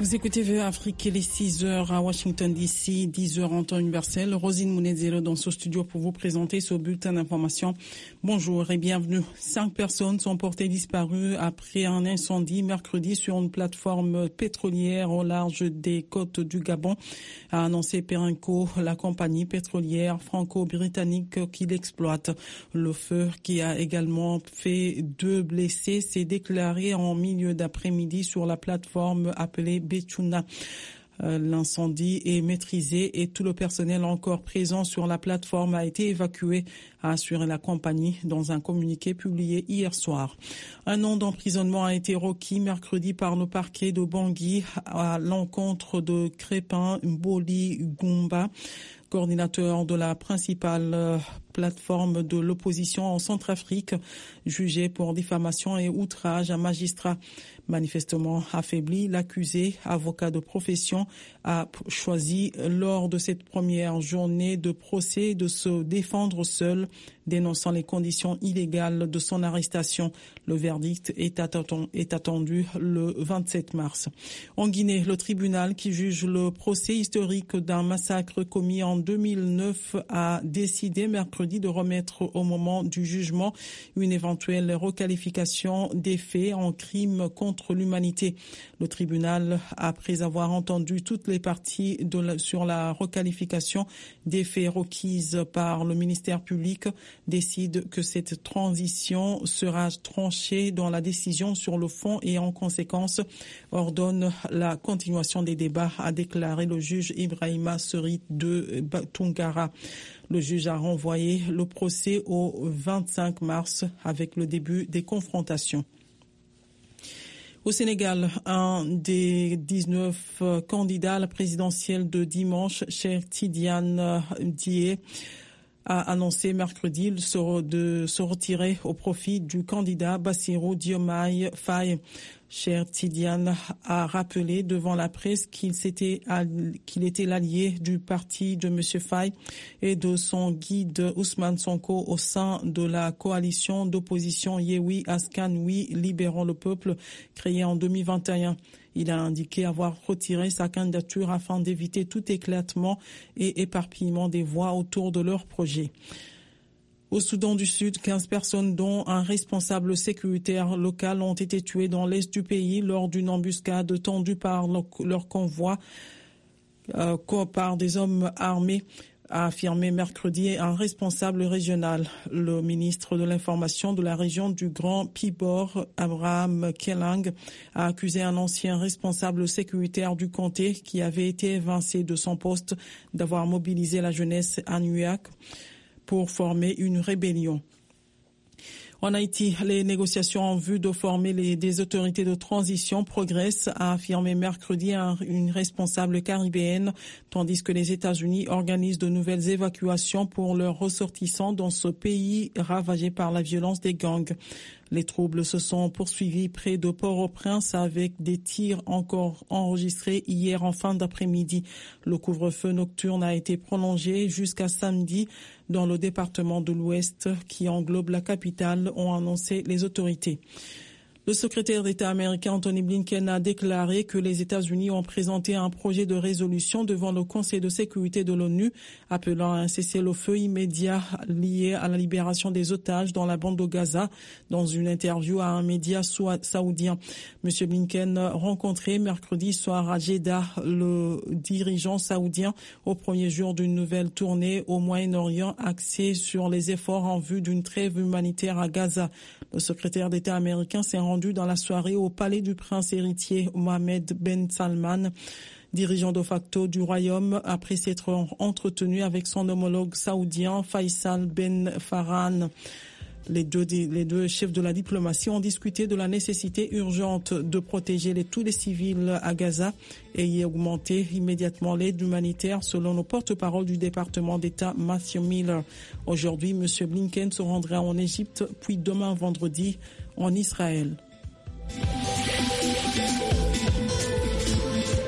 Vous écoutez VOA Afrique, il est 6h à Washington DC, 10h en temps universel. Rosine Mounezelo dans ce studio pour vous présenter ce bulletin d'information. Bonjour et bienvenue. 5 personnes sont portées disparues après un incendie mercredi sur une plateforme pétrolière au large des côtes du Gabon, a annoncé Perenco, la compagnie pétrolière franco-britannique qui l'exploite. Le feu, qui a également fait 2 blessés, s'est déclaré en milieu d'après-midi sur la plateforme appelée Betchouna. L'incendie est maîtrisé et tout le personnel encore présent sur la plateforme a été évacué, a assuré la compagnie dans un communiqué publié hier soir. Un an d'emprisonnement a été requis mercredi par le parquet de Bangui à l'encontre de Crépin Mboli Goumba, coordinateur de la principale plateforme de l'opposition en Centrafrique, jugé pour diffamation et outrage à magistrat. Manifestement affaibli, l'accusé, avocat de profession, a choisi lors de cette première journée de procès de se défendre seul, dénonçant les conditions illégales de son arrestation. Le verdict est attendu le 27 mars. En Guinée, le tribunal qui juge le procès historique d'un massacre commis en 2009 a décidé mercredi de remettre au moment du jugement une éventuelle requalification des faits en crime contre l'humanité. Le tribunal, après avoir entendu toutes les parties sur la requalification des faits requises par le ministère public, décide que cette transition sera tranchée dans la décision sur le fond et en conséquence ordonne la continuation des débats, a déclaré le juge Ibrahima Seri de Tungara. Le juge a renvoyé le procès au 25 mars avec le début des confrontations. Au Sénégal, un des 19 candidats à la présidentielle de dimanche, Cheikh Tidiane Dièye, a annoncé mercredi de se retirer au profit du candidat Bassirou Diomaye Faye. Cheikh Tidiane a rappelé devant la presse qu'il était l'allié du parti de M. Faye et de son guide Ousmane Sonko au sein de la coalition d'opposition Yewi Askan Wi Libérons le Peuple créée en 2021. Il a indiqué avoir retiré sa candidature afin d'éviter tout éclatement et éparpillement des voix autour de leur projet. Au Soudan du Sud, 15 personnes dont un responsable sécuritaire local ont été tuées dans l'est du pays lors d'une embuscade tendue par leur convoi par des hommes armés, a affirmé mercredi un responsable régional. Le ministre de l'Information de la région du Grand Pibor, Abraham Kellang, a accusé un ancien responsable sécuritaire du comté qui avait été évincé de son poste d'avoir mobilisé la jeunesse à Nuyak pour former une rébellion. En Haïti, les négociations en vue de former des autorités de transition progressent, a affirmé mercredi une responsable caribéenne, tandis que les États-Unis organisent de nouvelles évacuations pour leurs ressortissants dans ce pays ravagé par la violence des gangs. Les troubles se sont poursuivis près de Port-au-Prince avec des tirs encore enregistrés hier en fin d'après-midi. Le couvre-feu nocturne a été prolongé jusqu'à samedi dans le département de l'Ouest qui englobe la capitale, ont annoncé les autorités. Le secrétaire d'État américain Anthony Blinken a déclaré que les États-Unis ont présenté un projet de résolution devant le Conseil de sécurité de l'ONU, appelant à un cessez-le-feu immédiat lié à la libération des otages dans la bande de Gaza, dans une interview à un média saoudien. M. Blinken rencontrait mercredi soir à Jeddah le dirigeant saoudien au premier jour d'une nouvelle tournée au Moyen-Orient axée sur les efforts en vue d'une trêve humanitaire à Gaza. Le secrétaire d'État américain s'est rendu dans la soirée au palais du prince héritier Mohammed Ben Salman, dirigeant de facto du royaume, après s'être entretenu avec son homologue saoudien Faisal Ben Farhan. Les deux chefs de la diplomatie ont discuté de la nécessité urgente de protéger tous les civils à Gaza et y augmenter immédiatement l'aide humanitaire, selon le porte-parole du département d'État Matthew Miller. Aujourd'hui, M. Blinken se rendra en Égypte, puis demain vendredi en Israël.